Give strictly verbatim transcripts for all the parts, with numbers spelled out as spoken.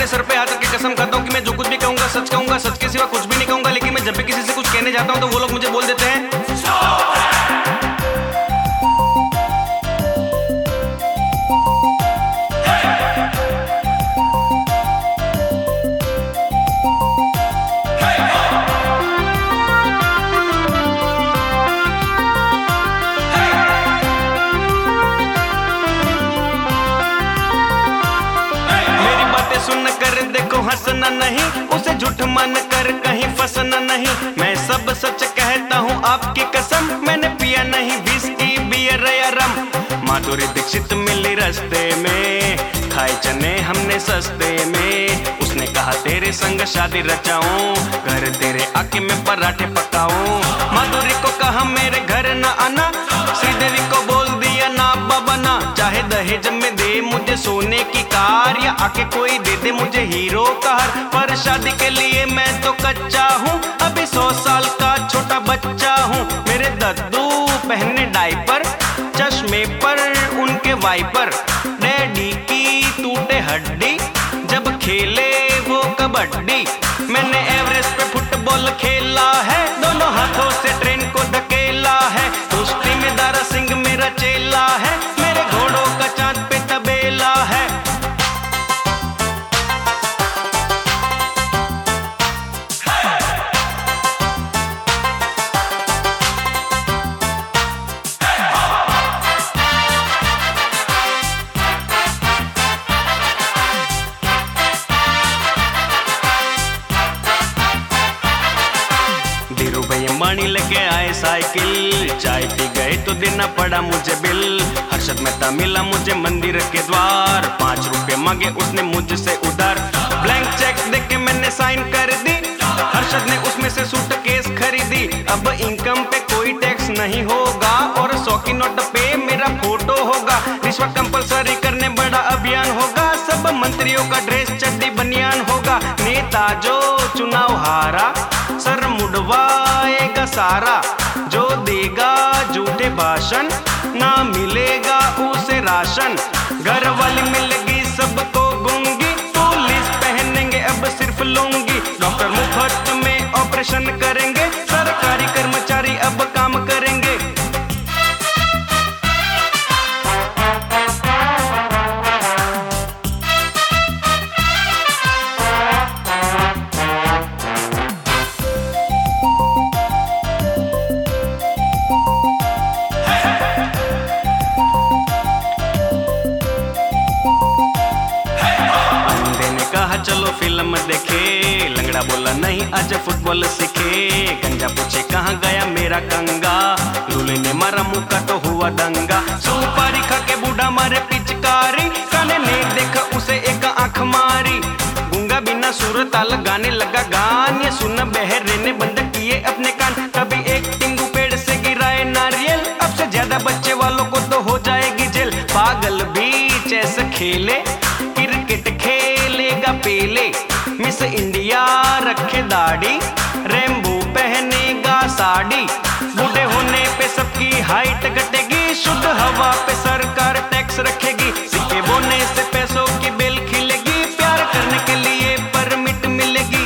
अपने सर पे हाथ रख के कसम खाता हूँ कि मैं जो कुछ भी कहूँगा सच कहूँगा, सच के सिवा कुछ भी नहीं कहूँगा। लेकिन मैं जब भी किसी से कुछ कहने जाता हूँ तो वो लोग मुझे बोल देते हैं सुन कर देखो हंसना नहीं, उसे झूठ मान कर कहीं फंसना नहीं। मैं सब सच कहता हूँ आपकी कसम, मैंने पिया नहीं विस्की बियर या रम। माधुरी दीक्षित मिली रास्ते में, खाए चने हमने सस्ते में। उसने कहा तेरे संग शादी रचाऊं, घर तेरे आके मैं पराठे पकाऊं। माधुरी को कहा मेरे घर न आना, श्रीदेवी को बोल दिया ना बाबा ना। चाहे दहेज में दे मुझे सोने की कार, या आके कोई दे दे मुझे हीरो कार। पर शादी के लिए मैं तो कच्चा हूँ, अभी सौ साल का छोटा बच्चा हूँ। मेरे दद्दू पहने डायपर, चश्मे पर उनके वाइपर। डैडी की टूटे हड्डी, जब खेले वो कबड्डी। मैंने एवरेस्ट पे फुटबॉल खेला है, दोनों हाथों से ट्रेन को धकेला है। कुश्ती में दारा सिंह मेरा चेला है, मेरे घोड़ों का चांद पे तबेला है। अंबानी लेके आए साइकिल, चाय पी गए तो देना पड़ा मुझे बिल। हर्षद मेहता मिला मुझे मंदिर के द्वार, पांच रुपए मांगे उसने मुझसे उधार। ब्लैंक चेक देके मैंने साइन कर दी, हर्षद ने उसमें से सूटकेस खरीदी। अब इनकम पे कोई टैक्स नहीं होगा, और सौ की नोट पे मेरा फोटो होगा। रिश्वत कंपलसरी करने बड़ा अभियान होगा, सब मंत्रियों का ड्रेस चड्डी बनियान होगा। नेता जो चुनाव हारा, सर मुड़वाएगा सारा। जो देगा झूठे भाषण, ना मिलेगा उसे राशन। घर वाली मिलेगी सबको गूंगी, पुलिस पहनेंगे अब सिर्फ लुंगी। डॉक्टर मुफ्त में ऑपरेशन करेंगे, सरकारी कर्मचारी अब काम करेंगे। चलो फिल्म देखे, लंगड़ा बोला नहीं आज फुटबॉल सीखे। गंजा पूछे कहाँ गया मेरा कंगा, लूले ने मारा मुक्का तो हुआ दंगा। सुपारी खा के बूढ़ा मारे पिचकारी, काने ने देखा उसे एक आंख मारी। गूंगा बिना सुर ताल गाने लगा गान, ये सुन बहरे ने बंद किए अपने कान। कभी एक टिंगू पेड़ से गिराए नारियल, अब से ज्यादा बच्चे वालों को तो हो जाएगी जेल। पागल भी चेस खेले, क्रिकेट खेलेगा पेले। मिस इंडिया रखे दाढ़ी, रेम्बो पहनेगा साड़ी। बूढ़े होने पे सबकी हाइट घटेगी, शुद्ध हवा पे सरकार टैक्स रखेगी। सिक्के बोने से पैसों की बेल खिलेगी, प्यार करने के लिए परमिट मिलेगी।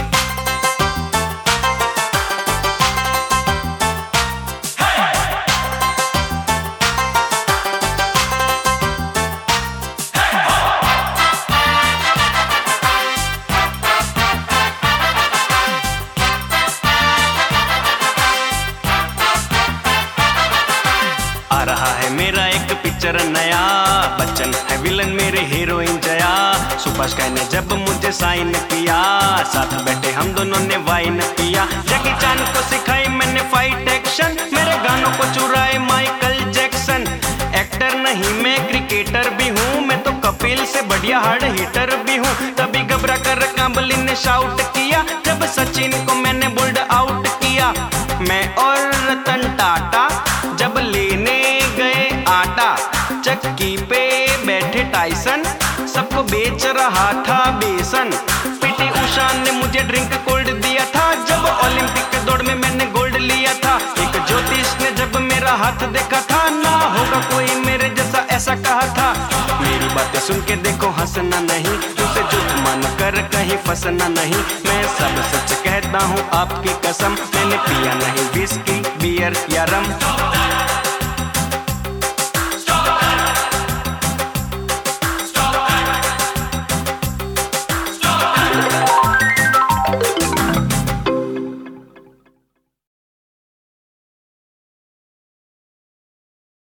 आ रहा है मेरा एक पिक्चर नया, बच्चन है विलन मेरे हीरोइन जया। सुभाष कहने जब मुझे साइन किया, साथ बैठे हम दोनों ने वाइन पिया। जैकी चान को सिखाई मैंने फाइट एक्शन, मेरे गानों को चुराए माइकल जैक्सन। एक्टर नहीं मैं क्रिकेटर भी हूँ, मैं तो कपिल से बढ़िया हार्ड हिटर भी हूँ। तभी घबरा कर कांबली ने शाउट किया, जब सचिन को मैंने बोल्ड आउट किया। मैं और रतन टाटा जब लेने गए आटा, चक्की पे बैठे टाइसन सबको बेच रहा था बेसन। पीटी उषा ने मुझे ड्रिंक कोल्ड दिया था, जब ओलंपिक के दौड़ में मैंने गोल्ड लिया था। एक ज्योतिष ने जब मेरा हाथ देखा था, ना होगा कोई मेरे जैसा ऐसा कहा था। मेरी मेरी बातें सुन के देखो हंसना नहीं, उसे झूठ मान कर कहीं फंसना नहीं। मैं सब सच कहता हूँ आपकी कसम, मैंने पिया नहीं विस्की बियर या रम।